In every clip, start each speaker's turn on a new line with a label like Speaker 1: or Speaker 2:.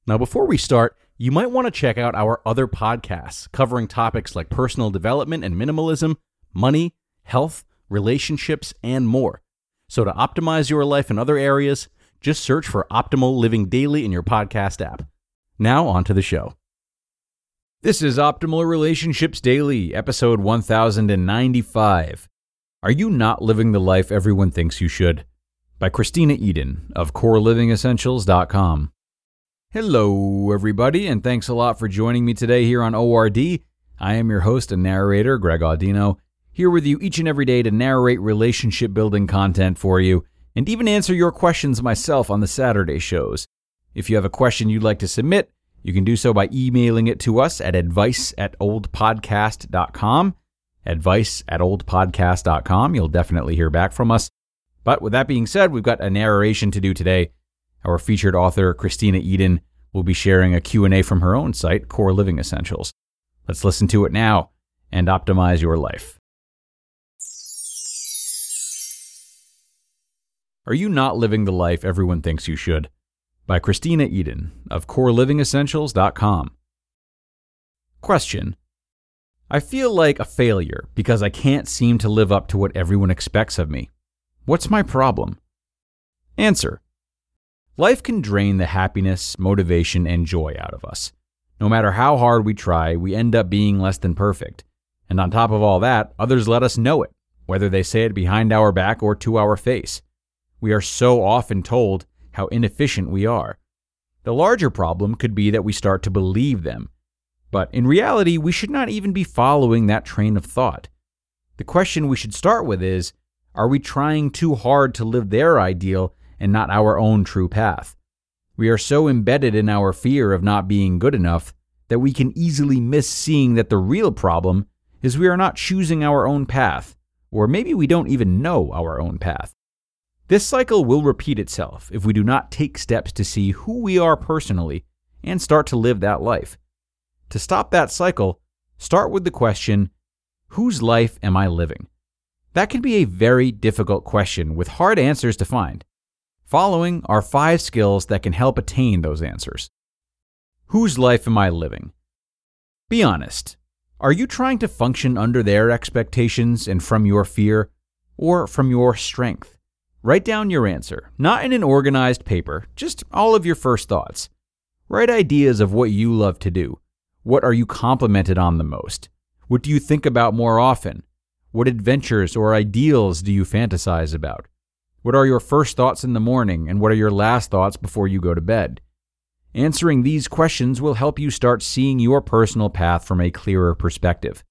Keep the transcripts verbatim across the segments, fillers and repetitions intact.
Speaker 1: Now, before we start, you might want to check out our other podcasts covering topics like personal development and minimalism, money, health, relationships, and more. So to optimize your life in other areas, just search for Optimal Living Daily in your podcast app. Now, on to the show.
Speaker 2: This is Optimal Relationships Daily, episode one thousand ninety-five. Are you not living the life everyone thinks you should? By Christina Eden of core living essentials dot com. Hello, everybody, and thanks a lot for joining me today here on O R D. I am your host and narrator, Greg Audino, here with you each and every day to narrate relationship-building content for you, and even answer your questions myself on the Saturday shows. If you have a question you'd like to submit, you can do so by emailing it to us at advice at old podcast dot com. advice at old podcast dot com. You'll definitely hear back from us. But with that being said, we've got a narration to do today. Our featured author, Christina Eden, will be sharing a Q and A from her own site, Core Living Essentials. Let's listen to it now and optimize your life. Are you not living the life everyone thinks you should? By Christina Eden of core living essentials dot com. Question. I feel like a failure because I can't seem to live up to what everyone expects of me. What's my problem? Answer. Life can drain the happiness, motivation, and joy out of us. No matter how hard we try, we end up being less than perfect. And on top of all that, others let us know it, whether they say it behind our back or to our face. We are so often told how inefficient we are. The larger problem could be that we start to believe them. But in reality, we should not even be following that train of thought. The question we should start with is, are we trying too hard to live their ideal and not our own true path? We are so embedded in our fear of not being good enough that we can easily miss seeing that the real problem is we are not choosing our own path, or maybe we don't even know our own path. This cycle will repeat itself if we do not take steps to see who we are personally and start to live that life. To stop that cycle, start with the question, whose life am I living? That can be a very difficult question with hard answers to find. Following are five skills that can help attain those answers. Whose life am I living? Be honest. Are you trying to function under their expectations and from your fear, or from your strength? Write down your answer, not in an organized paper, just all of your first thoughts. Write ideas of what you love to do. What are you complimented on the most? What do you think about more often? What adventures or ideals do you fantasize about? What are your first thoughts in the morning, and what are your last thoughts before you go to bed? Answering these questions will help you start seeing your personal path from a clearer perspective.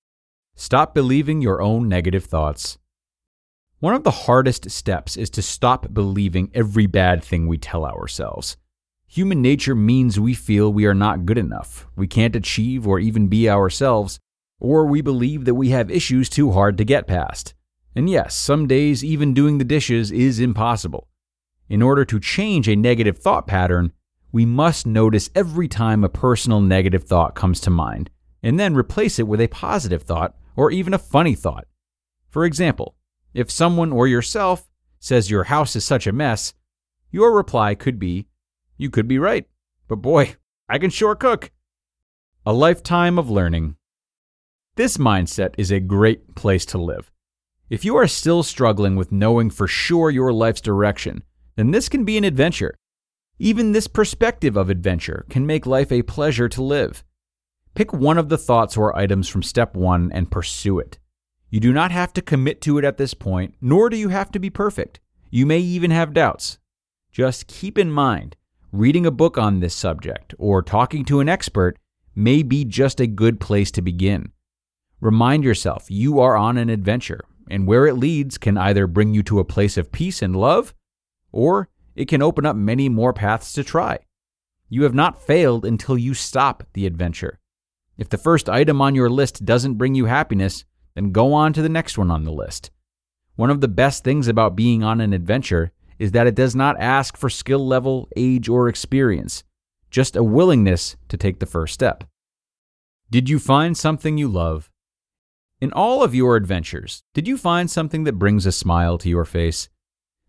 Speaker 2: Stop believing your own negative thoughts. One of the hardest steps is to stop believing every bad thing we tell ourselves. Human nature means we feel we are not good enough, we can't achieve or even be ourselves, or we believe that we have issues too hard to get past. And yes, some days even doing the dishes is impossible. In order to change a negative thought pattern, we must notice every time a personal negative thought comes to mind, and then replace it with a positive thought or even a funny thought. For example, if someone or yourself says your house is such a mess, your reply could be, you could be right, but boy, I can sure cook. A lifetime of learning. This mindset is a great place to live. If you are still struggling with knowing for sure your life's direction, then this can be an adventure. Even this perspective of adventure can make life a pleasure to live. Pick one of the thoughts or items from step one and pursue it. You do not have to commit to it at this point, nor do you have to be perfect. You may even have doubts. Just keep in mind, reading a book on this subject or talking to an expert may be just a good place to begin. Remind yourself you are on an adventure, and where it leads can either bring you to a place of peace and love, or it can open up many more paths to try. You have not failed until you stop the adventure. If the first item on your list doesn't bring you happiness, then go on to the next one on the list. One of the best things about being on an adventure is that it does not ask for skill level, age, or experience, just a willingness to take the first step. Did you find something you love? In all of your adventures, did you find something that brings a smile to your face?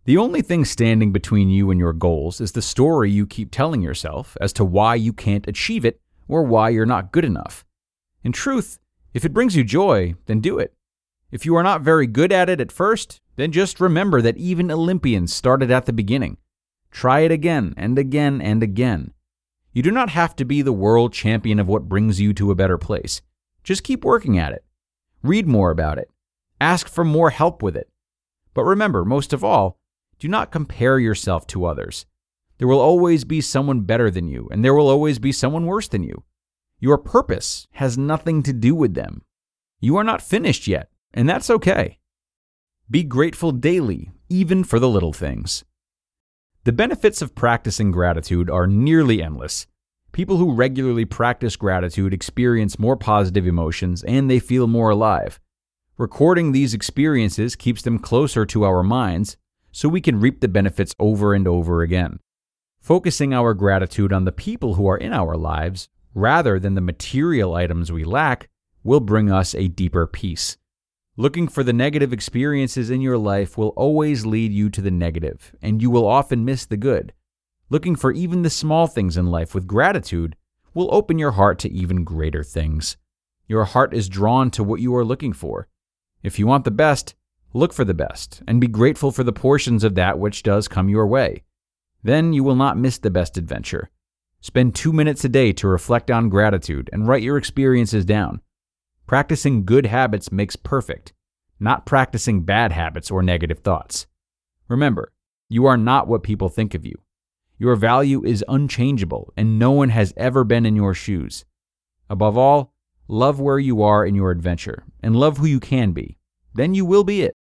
Speaker 2: The only thing standing between you and your goals is the story you keep telling yourself as to why you can't achieve it or why you're not good enough. In truth, if it brings you joy, then do it. If you are not very good at it at first, then just remember that even Olympians started at the beginning. Try it again and again and again. You do not have to be the world champion of what brings you to a better place. Just keep working at it. Read more about it. Ask for more help with it. But remember, most of all, do not compare yourself to others. There will always be someone better than you, and there will always be someone worse than you. Your purpose has nothing to do with them. You are not finished yet, and that's okay. Be grateful daily, even for the little things. The benefits of practicing gratitude are nearly endless. People who regularly practice gratitude experience more positive emotions and they feel more alive. Recording these experiences keeps them closer to our minds so we can reap the benefits over and over again. Focusing our gratitude on the people who are in our lives rather than the material items we lack will bring us a deeper peace. Looking for the negative experiences in your life will always lead you to the negative, and you will often miss the good. Looking for even the small things in life with gratitude will open your heart to even greater things. Your heart is drawn to what you are looking for. If you want the best, look for the best, and be grateful for the portions of that which does come your way. Then you will not miss the best adventure. Spend two minutes a day to reflect on gratitude and write your experiences down. Practicing good habits makes perfect, not practicing bad habits or negative thoughts. Remember, you are not what people think of you. Your value is unchangeable, and no one has ever been in your shoes. Above all, love where you are in your adventure, and love who you can be. Then you will be it.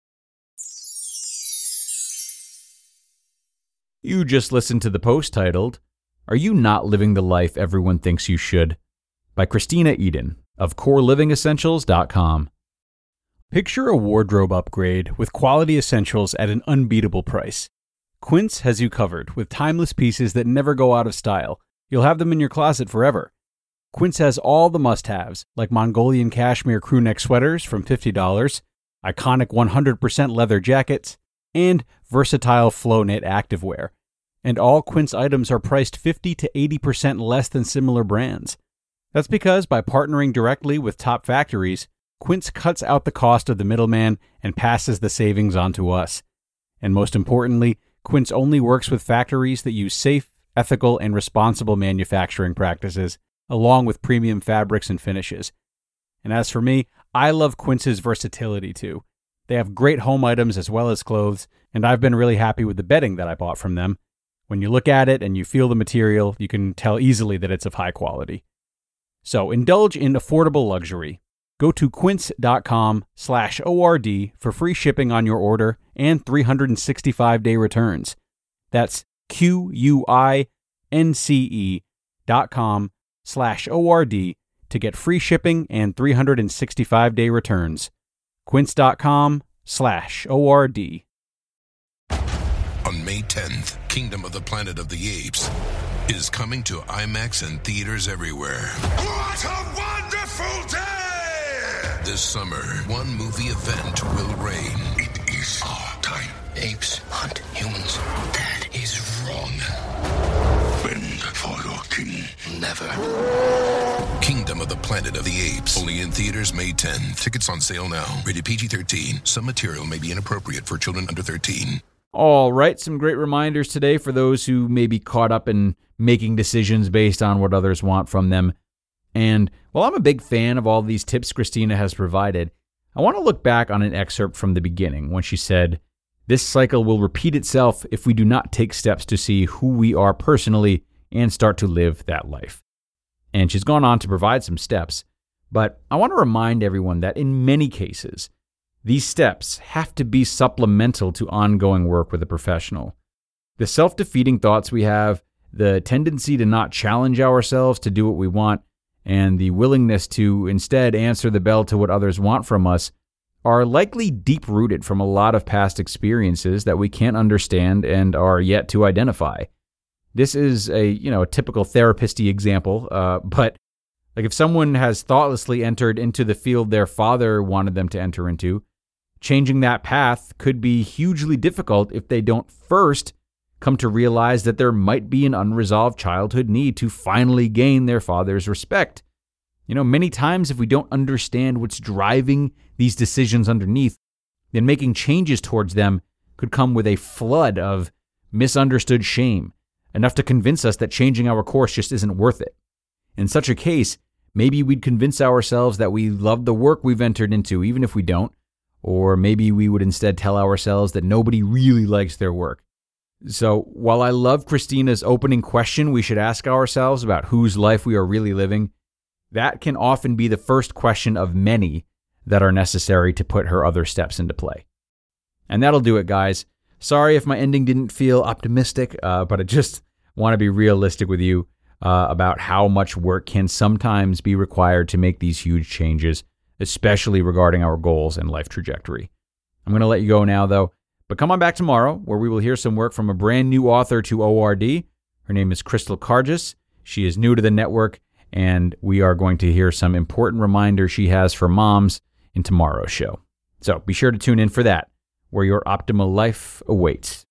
Speaker 2: You just listened to the post titled, "Are You Not Living the Life Everyone Thinks You Should?" by Christina Eden of core living essentials dot com.
Speaker 1: Picture a wardrobe upgrade with quality essentials at an unbeatable price. Quince has you covered with timeless pieces that never go out of style. You'll have them in your closet forever. Quince has all the must-haves, like Mongolian cashmere crewneck sweaters from fifty dollars, iconic one hundred percent leather jackets, and versatile flow knit activewear. And all Quince items are priced fifty to eighty percent less than similar brands. That's because by partnering directly with top factories, Quince cuts out the cost of the middleman and passes the savings on to us. And most importantly, Quince only works with factories that use safe, ethical, and responsible manufacturing practices, along with premium fabrics and finishes. And as for me, I love Quince's versatility too. They have great home items as well as clothes, and I've been really happy with the bedding that I bought from them. When you look at it and you feel the material, you can tell easily that it's of high quality. So indulge in affordable luxury. Go to quince.com slash ORD for free shipping on your order and three hundred sixty-five day returns. That's Q-U-I-N-C-E dot com slash O-R-D to get free shipping and three hundred sixty-five day returns. Quince.com slash O-R-D.
Speaker 3: On May tenth, Kingdom of the Planet of the Apes is coming to IMAX and theaters everywhere. What a wonderful day! This summer, one movie event will reign. It is our time. Apes hunt humans. That is wrong. Bend for your king. Never. Kingdom of the Planet of the Apes. Only in theaters May tenth. Tickets on sale now. Rated P G thirteen. Some material may be inappropriate for children under thirteen.
Speaker 2: All right, some great reminders today for those who may be caught up in making decisions based on what others want from them. And while I'm a big fan of all these tips Christina has provided, I want to look back on an excerpt from the beginning when she said, "This cycle will repeat itself if we do not take steps to see who we are personally and start to live that life." And she's gone on to provide some steps, but I want to remind everyone that in many cases, these steps have to be supplemental to ongoing work with a professional. The self-defeating thoughts we have, the tendency to not challenge ourselves to do what we want, and the willingness to instead answer the bell to what others want from us are likely deep-rooted from a lot of past experiences that we can't understand and are yet to identify. This is a, you know, a typical therapist-y example, uh, but like if someone has thoughtlessly entered into the field their father wanted them to enter into, changing that path could be hugely difficult if they don't first come to realize that there might be an unresolved childhood need to finally gain their father's respect. You know, many times if we don't understand what's driving these decisions underneath, then making changes towards them could come with a flood of misunderstood shame, enough to convince us that changing our course just isn't worth it. In such a case, maybe we'd convince ourselves that we love the work we've entered into, even if we don't, or maybe we would instead tell ourselves that nobody really likes their work. So while I love Christina's opening question we should ask ourselves about whose life we are really living, that can often be the first question of many that are necessary to put her other steps into play. And that'll do it, guys. Sorry if my ending didn't feel optimistic, uh, but I just want to be realistic with you uh, about how much work can sometimes be required to make these huge changes, especially regarding our goals and life trajectory. I'm going to let you go now, though, but come on back tomorrow where we will hear some work from a brand new author to O R D. Her name is Crystal Kargis. She is new to the network, and we are going to hear some important reminders she has for moms in tomorrow's show. So be sure to tune in for that, where your optimal life awaits.